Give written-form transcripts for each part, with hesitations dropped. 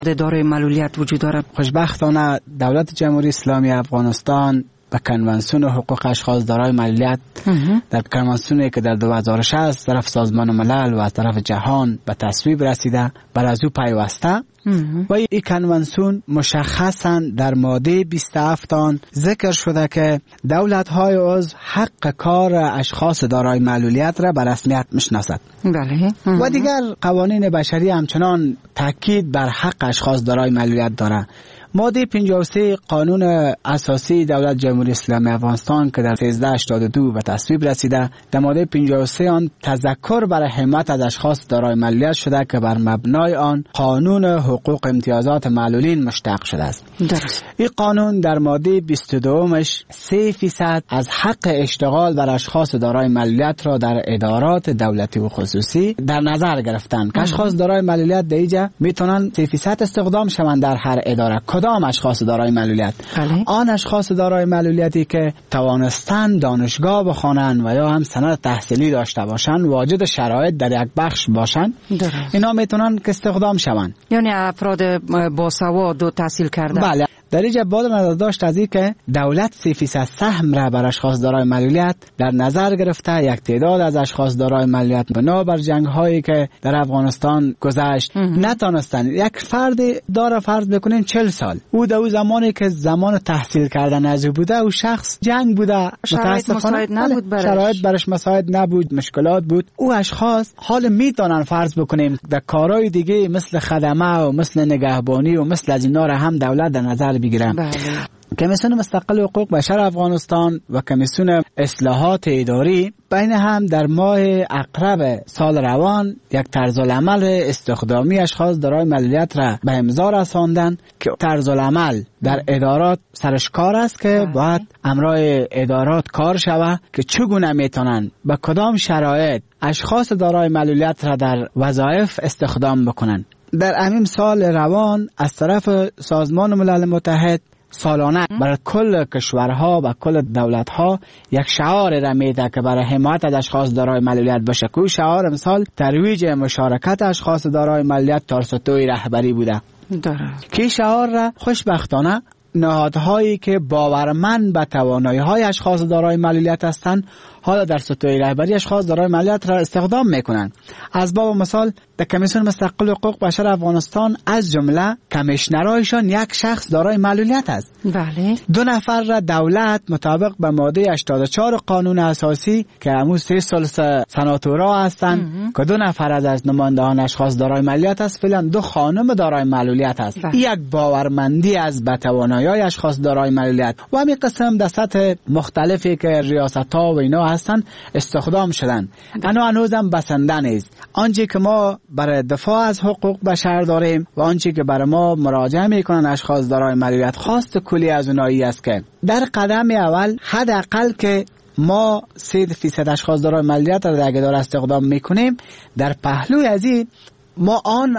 دارای معلولیت وجود دارد؟ خوشبختانه دولت جمهوری اسلامی افغانستان به کنوانسیون حقوق اشخاص دارای معلولیت در کنوانسیونی که در 2006 از طرف سازمان ملل و از طرف جهان به تصویب رسیده بر از او پیوسته و این کنوانسیون مشخصا در ماده 27 آن ذکر شده که دولت‌های عضو حق کار اشخاص دارای معلولیت را به رسمیت میشناسد. بله. و دیگر قوانین بشری همچنان تاکید بر حق اشخاص دارای معلولیت دارد. ماده 53 قانون اساسی دولت جمهوری اسلامی افغانستان که در 1382 به تصویب رسیده، در ماده 53 آن تذکر برای حمایت از اشخاص دارای معلولیت شده که بر مبنای آن قانون حقوق امتیازات معلولین مشتق شده است. درست. این قانون در ماده 22 3% از حق اشتغال بر اشخاص دارای معلولیت را در ادارات دولتی و خصوصی در نظر گرفتن که اشخاص دارای معلولیت در اینجا میتونن 3% استخدام شوند در هر اداره. کدام اشخاص دارای معلولیت؟ آن اشخاص دارای معلولیتی که توانستن دانشگاه بخوانند و یا هم سند تحصیلی داشته باشند، واجد شرایط در یک بخش باشند، اینا میتونن که استخدام شوند. یعنی افراد با سواد و تحصیل کرده. بله. در اینجا باید نظر داشت از این که دولت 3% سهم را بر اشخاص دارای معلولیت در نظر گرفته. یک تعداد از اشخاص دارای معلولیت بنابر جنگ هایی که در افغانستان گذشت نتونستن. یک فرد داره فرض بکنیم 40 سال، او در زمانی که زمان تحصیل کردن از او بوده، او شخص جنگ بوده، شرایط برش مساعد نبود، مشکلات بود. او اشخاص حال میتونن فرض بکنیم در کارهای دیگه مثل خدمه و مثل نگهبانی و مثل از اینا را هم دولت در نظر بگیرم. کمیسیون مستقل حقوق بشر افغانستان و کمیسیون اصلاحات اداری بین هم در ماه اقرب سال روان یک طرزالعمل استخدامی اشخاص دارای معلولیت را به امضا رساندند که طرزالعمل در ادارات سرش کار است که باید امرای ادارات کار شود که چگونه میتونن به کدام شرایط اشخاص دارای معلولیت را در وظایف استخدام بکنن. در همین سال روان از طرف سازمان ملل متحد سالانه برای کل کشورها و کل دولتها یک شعار را میده که برای حمایت از اشخاص دارای معلولیت باشه. که شعار مثال ترویج مشارکت اشخاص دارای معلولیت توسط رهبری بوده. که شعار را خوشبختانه نهادهایی که باورمند به توانایی‌های اشخاص دارای معلولیت هستند حالا در سطح رهبری اشخاص دارای معلولیت را استخدام میکنند. از باب مثال در کمیسیون مستقل حقوق بشر افغانستان از جمله کمیشنرایشان یک شخص دارای معلولیت است. بله. 2 نفر را دولت مطابق به ماده 84 قانون اساسی که همون 3 سناتورها هستند که 2 نفر از نمایندگان اشخاص دارای معلولیت است، فعلا 2 خانم دارای معلولیت است. یک باورمندی از به توانایی اشخاص دارای معلولیت و همین قسم در سطح مختلفی که ریاست‌ها و اینا هستن استخدام شدن. انا هنوزم بسنده نیست. آنچه که ما برای دفاع از حقوق بشر داریم و آنچه که برای ما مراجعه میکنن اشخاص دارای معلولیت خواست کلی از اونایی است که در قدم اول حداقل که ما 3% اشخاص دارای معلولیت را در اداره استخدام میکنیم، در پهلوی از این ما آن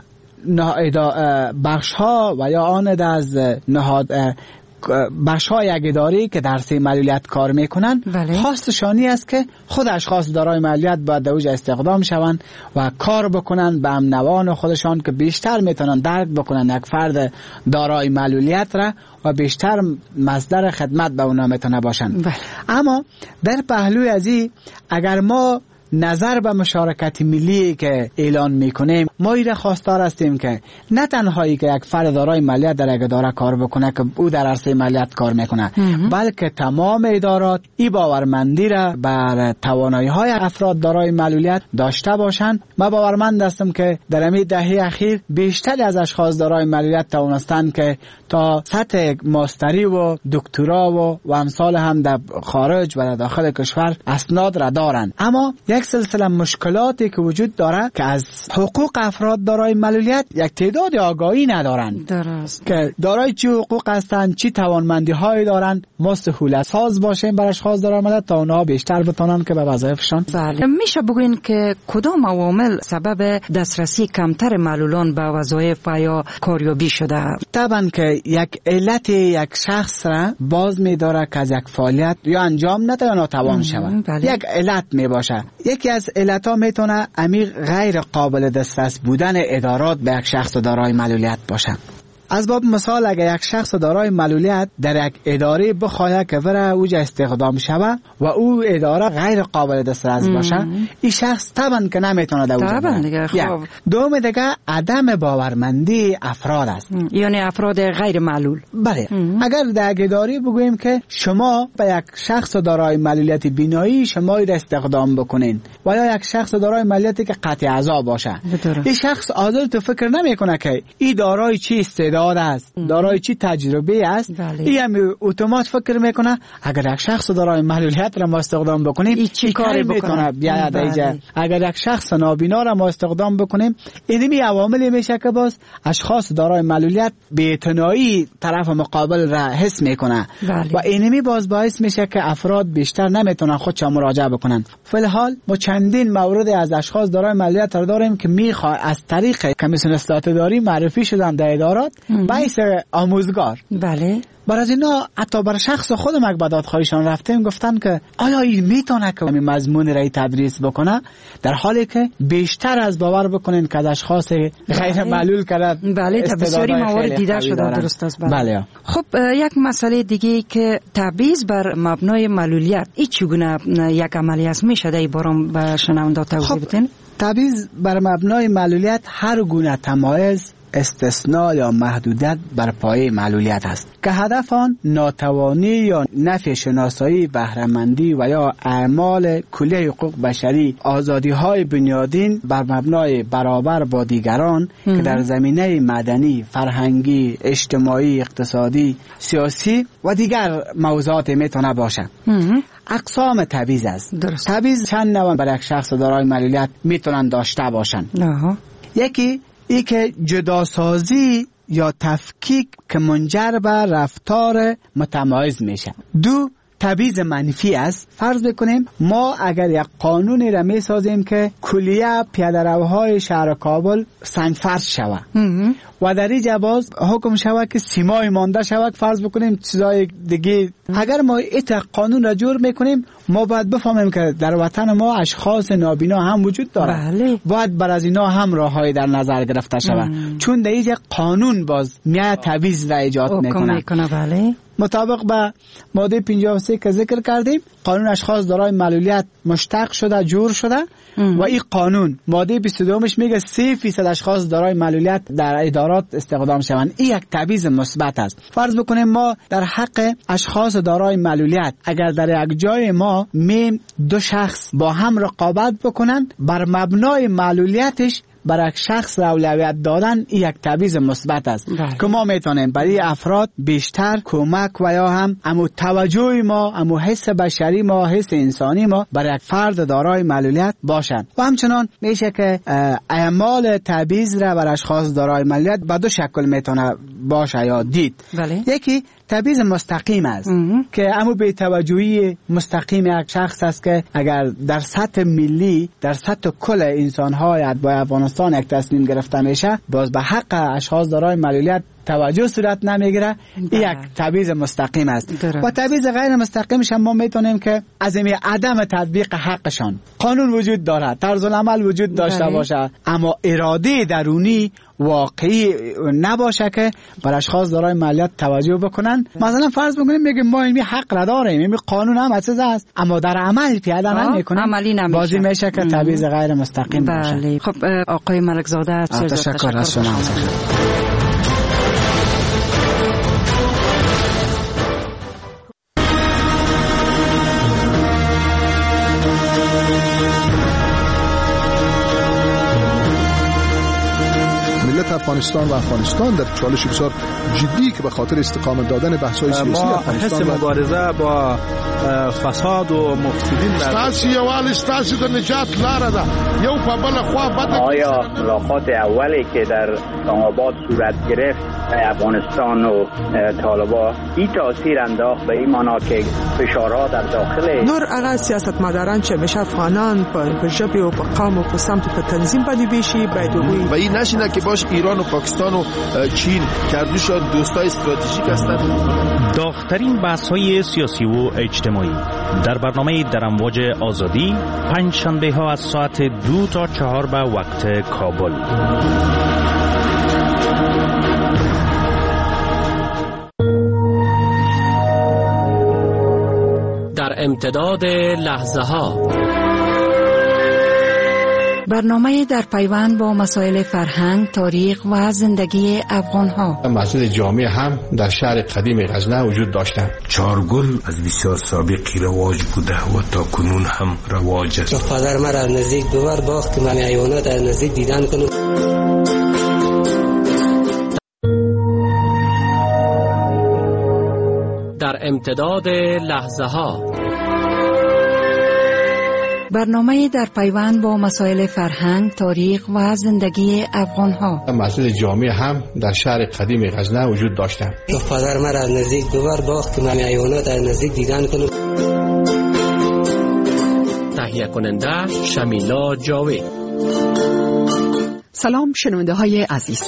بخش ها و یا آن از نهاد بخش های یک اداری که در سه معلولیت کار میکنن خواستشانی است که خود اشخاص دارای معلولیت باید در اوجه استخدام شوند و کار بکنن به امنوان خودشان که بیشتر میتونن درک بکنن یک فرد دارای معلولیت را و بیشتر مصدر خدمت به اونا میتونه باشن. اما در پهلوی از این اگر ما نظر به مشارکت ملی که اعلان میکنیم، ما ایره خواستار هستیم که نه تنهایی که یک فرد دارای معلولیت در یک اداره کار بکنه که او در عرصه معلولیت کار میکنه، بلکه تمام ادارات این باورمندی را بر توانایی های افراد دارای معلولیت داشته باشند. ما باورمند هستم که در همین دهه اخیر بیشتر از اشخاص دارای معلولیت توانستند که تا سطح ماستری و دکترا و امثال هم در خارج و در داخل کشور اسناد را دارند. اما یک سلسله مشکلاتی که وجود داره که از حقوق افراد دارای معلولیت یک تعداد آگاهی ندارند. درست. که دارای چه حقوق هستند، چه توانمندی هایی دارند، ما سهولت ساز باشیم برای اشخاص دارای معلولیت تا اونها بیشتر بتونن که به وظایفشان. بله. میشه بگوین که کدام عوامل سبب دسترسی کمتر معلولان به وظایف و یا کاریابی شده؟ طبعا که یک علت یک شخص را باز می‌داره که از یک فعالیت یا انجام نده یا ناتوان شود. یک علت می باشه. یکی از علتها میتونه عمیق غیر قابل دسترس بودن ادارات به یک شخص دارای معلولیت باشه. از باب مثال اگر یک شخص دارای معلولیت در یک اداره بخواهد که وره اوجا استخدام شوه و او اداره غیر قابل دسترس باشه، این شخص طبعا که نمیتونه در اوجا بره. دوم دیگه عدم باورمندی افراد است، یعنی افراد غیر معلول. بله. اگر در یک اداره بگوییم که شما به یک شخص دارای معلولیت بینایی شما را استخدام بکنین و یا یک شخص دارای معلولیتی که قطع اعضا باشه، این شخص عادل تو فکر نمیکنه که این دارای چی استعداد است، دارای چی تجربه است. این هم اتومات فکر میکنه اگر یک شخص دارای معلولیت را ما استخدام بکنیم چی کاری میتونه بیاید اینجا. اگر یک شخص نابینا را ما استخدام بکنیم، اینمی عواملی میشه که باز اشخاص دارای معلولیت بی‌اعتنایی طرف مقابل را حس میکنه و اینمی باز باعث میشه که افراد بیشتر نمیتونن خودشان مراجعه بکنن. فعال ما چندین مورد از اشخاص دارای معلولیت را داریم که میخواد از طریق کمیسیون اصلاحات اداری معرفی شدن در ادارات باعث آموزگار. بله. برای از اینا حتی بر شخص خودم اگه به دادخواهیشان رفتیم گفتن که آیا این میتونه که مضمون را تدریس بکنه، در حالی که بیشتر از باور بکنین که از اشخاص غیر معلول کرده. بله، بسیاری موارد دیده شده. درست است. بله. خب یک مسئله دیگه که تبعیض بر مبنای معلولیت این چگونه یک عملیات میشه، در بارم به شنونده توضیح بدین؟ تبعیض بر مبنای معلولیت هر گونه تمایز، استثناء یا محدودیت بر پایه معلولیت است که هدف آن ناتوانی یا نفی شناسایی، بهره‌مندی و یا اعمال کلیه حقوق بشری، آزادی‌های بنیادین بر مبنای برابر با دیگران که در زمینه مدنی، فرهنگی، اجتماعی، اقتصادی، سیاسی و دیگر موضوعات میتونه باشه. اقسام تبعیض است. تبعیض چند نوع برای یک شخص دارای معلولیت میتونن داشته باشن. یکی ای که جداسازی یا تفکیک که منجر به رفتار متمایز میشه. دو، تبعیض منفی است. فرض بکنیم ما اگر یک قانونی را میسازیم که کلیه پیاده‌روهای شهر کابل سنگفرش شود و در این جواز حکم شود که سیمای مانده شود، فرض بکنیم چیزای دیگه، اگر ما ایت قانون را جور میکنیم ما باید بفهمیم که در وطن ما اشخاص نابینا هم وجود دارد. باید بر از اینا هم راههای در نظر گرفته شود، چون در اینجا قانون باز میاد تبعیض را ایجاد میکنه. بله. مطابق به ماده 53 که ذکر کردیم، قانون اشخاص دارای معلولیت مشتق شده، جور شده و این قانون ماده 22 میگه 3% اشخاص دارای معلولیت در ادارات استخدام شوند. این یک تبعیض مثبت است. فرض بکنیم ما در حق اشخاص دارای معلولیت اگر در یک جای ما دو شخص با هم رقابت بکنن، بر مبنای معلولیتش برای یک شخص اولویت دادن این یک تبعیض مثبت است که ما میتونیم برای افراد بیشتر کمک و یا هم امو توجه ما، امو حس بشری ما، حس انسانی ما برای یک فرد دارای معلولیت باشد. و همچنان میشه که اعمال تبعیض را برای اشخاص دارای معلولیت به دو شکل میتونه باشه یا دید. یکی تبعیض مستقیم است که امو به توجهی مستقیم یک شخص است که اگر در سطح ملی، در سطح کل انسان‌های با افغانستان یک تصمیم گرفته میشه، باز به حق اشخاص دارای معلولیت توجه صورت نمیگیره. این یک تبعیض مستقیم است. و تبعیض غیر مستقیمش هم ما میتونیم که از این عدم تطبیق حقشان، قانون وجود داره، طرز العمل وجود داشته باشه اما اراده درونی واقعی نباشه که بر اشخاص دارای معلولیت توجه بکنن. مثلا فرض بکنیم میگیم ما این حق را داریم، این قانون هم چیز است، اما در عمل پیاده نمیکنیم، بازی میشه که تبعیض غیر مستقیم باشه. خب آقای ملکزاده، تشکر از شما. افغانستان و افغانستان در چالش بسیار جدی که به خاطر استقامت دادن بحث‌های سیاسی افغانستان ما مبارزه با فساد و مفسدین ستاسي یوال ستاسي د نجات لار ده یو په بل خوا بد. آیا ملاقات اولی که در اسلام آباد صورت گرفت افغانستان و طالبان این تاثیر انداخت به این معنا که فشارها در داخل نور هغه سیاستمداران چې همیشه افغانان په ژبې او په قوم او په سمت په تنظیم باندې بیشي باید وګوري و این نشینه که باش ایران و پاکستان و چین کردوشان دوستای استراتژیک هستند. داغ‌ترین بحث‌های سیاسی و اجتماعی در برنامه در امواج آزادی پنج شنبه ها از ساعت 2 تا 4 به وقت کابل. در امتداد لحظه ها برنامه در پیوند با مسائل فرهنگ، تاریخ و زندگی افغان‌ها. مسجد جامع هم در شهر قدیم غزنه وجود داشتند. چارگل از بسیار سابقی رواج بوده و تا کنون هم رواج است. پدر مرا از نزدیک ببر باغ که من حیوانات از نزدیک دیدن کنم. در امتداد لحظه ها برنامه در پیوند با مسائل فرهنگ، تاریخ و زندگی افغان‌ها. مسجد جامع هم در شهر قدیم غزنه وجود داشتند. پدر مرا از نزدیک ببر باغ که من حیوانات از نزدیک دیدن کنم. تهیه کننده شمیلا جاوی. سلام شنونده های عزیز.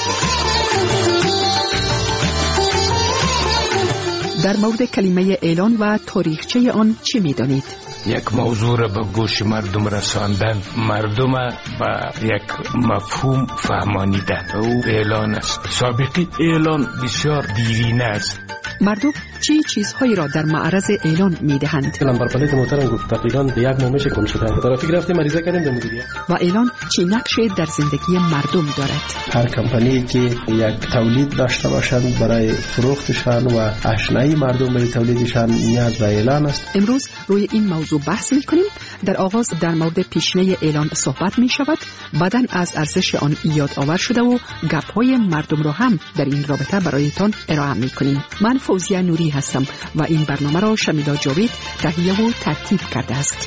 در مورد کلمه اعلان و تاریخچه آن چی می‌دانید؟ یک موضوع را به گوش مردم رساندن، مردم به یک مفهوم فهمانیدن. او اعلان است. سابقی اعلان بسیار دیرینه است. مردم چی چیزهایی را در معرض اعلان می‌دهند؟ اعلان بر پلیت محترم گفت تقریباً به یک ماه میشه گم شده. ترافیک رفتیم مریضه کردیم به مدیریت. و اعلان چی نقشی در زندگی مردم دارد؟ هر کمپانی که یک تولید داشته باشند برای فروختشان و آشنایی مردم به تولیدشان نیاز به اعلان است. امروز روی این موضوع بحث می‌کنیم. در آغاز در مورد پیشینه اعلان صحبت می‌شود، بعداً از ارزش آن یاد آور شده و گپ‌های مردم را هم در این رابطه برایتان ارائه می‌کنیم. من فوزیه نوری هستم و این برنامه را شمیلا جاوید تهیه و ترتیب کرده است.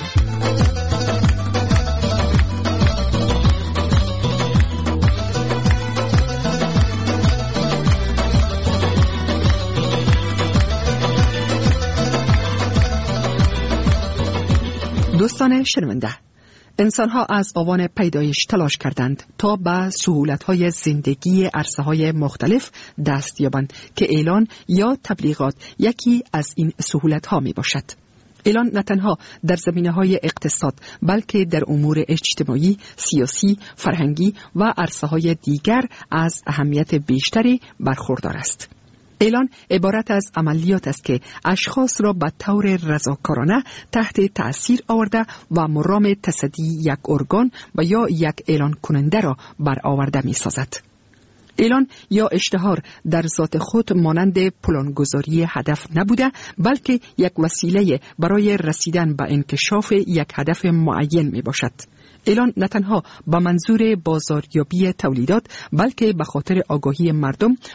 دوستان شنونده، انسان‌ها از آوان پیدایش تلاش کردند تا به سهولت‌های زندگی عرصه‌های مختلف دست یابند که اعلان یا تبلیغات یکی از این سهولت‌ها میباشد. اعلان نه تنها در زمینه‌های اقتصاد بلکه در امور اجتماعی، سیاسی، فرهنگی و عرصه‌های دیگر از اهمیت بیشتری برخوردار است. اعلان عبارت از عملیات است که اشخاص را به طور رضاکارانه تحت تأثیر آورده و مرام تصدی یک ارگان و یا یک اعلان کننده را برآورده می سازد. اعلان یا اشتهار در ذات خود مانند پلانگذاری هدف نبوده، بلکه یک وسیله برای رسیدن به انکشاف یک هدف معین می باشد. اعلان نه تنها با منظور بازاریابی تولیدات بلکه به خاطر آگاهی مردم